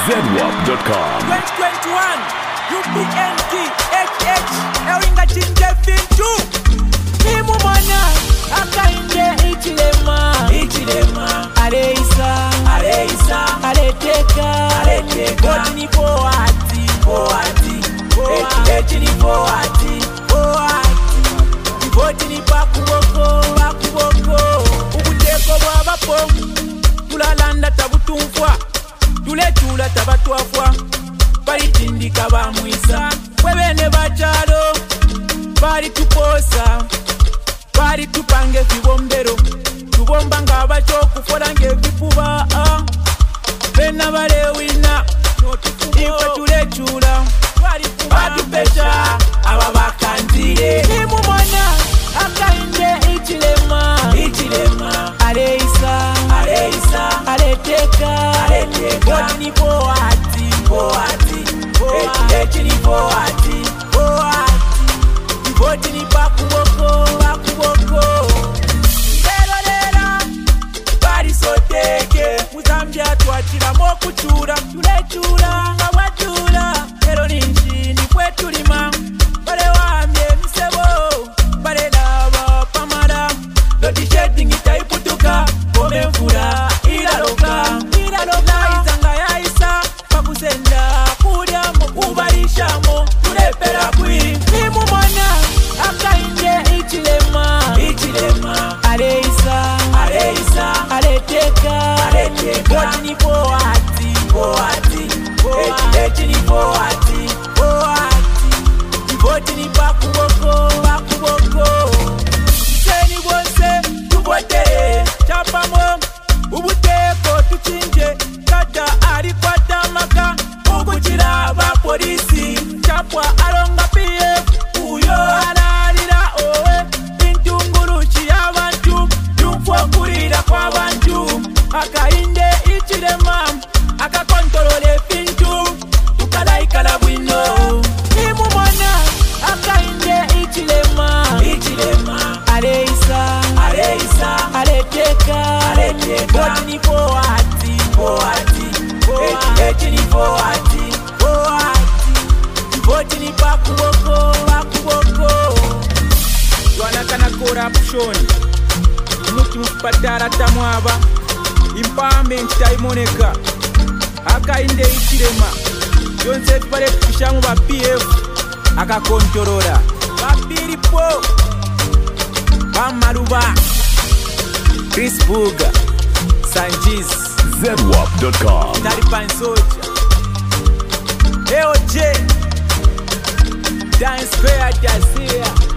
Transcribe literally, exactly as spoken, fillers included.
zedwap dot com. twenty twenty-one U P N T H H Ewinga chinje fintu Imu mwana Akainde ichilema Ichilema Areisa Areisa Areteka Areteka Boti ni poati Poati Echi ni poati Poati Boti ni pakuboko Pakuboko Ubuteko wabapo Tulalanda tabutumfwa Tule tula tabatwafwa Bari tindika bamwisa Webene bachalo Bari tuposa Bari tupange fibombero Tubomba nga bacho kufola nge vipuba Bena bale wina Ife tule chula Batu pesha Aba bakandire Imu mwana Akainde ichilema Ichilema Areisa Areisa Areteka Areteka Boti ni poati Poati Echi ni poati Poati Boti ni pakuboko Pakuboko Lero lera Bari soteke Muzambia tuachira mokuchura Tule chura Nga wachura Lero ninji ni kwetu lima Bale wambye misebo Bale lava pamara Lodi shedding itaiputuka Kome mfura Ilaloka Ilaloka Izanga ya isa Pakusenda Kudiamo Ubarishamo Tulepera kui Imu mwana Akainde ichilema Ichilema Areisa Areisa Areteka Areteka Boti ni poati Poati Echi ni poati Poati Boti ni pakuboko Pakuboko Seni bonse Tubotere Chapamo Ubuteko tuchinje Kata arikwata maka Ukuchira ba polisi Chapwa alonga P F Uyo alarira owe Intunguruchi y'abantu Yumfwa kurira kwa bantu Akainde ichilema Akakontrole pintu Ukalaikala bwino Imu mwana Akainde ichilema Ichilema Areisa Areisa Areteka Areteka Boti ni poati Poati Echi ni poati Poati Boti ni pakuboko Pakuboko Twanakana corruption Mutu mpatara tamwaba Empowerment taimoneka Akainde ichilema Yonse tupale tupishamu ba P F Akakontorora Babiri po Bamaruba Chris Buga Sanjiz zedwap dot com. Taliban Soldier A O J Dance Square Jazia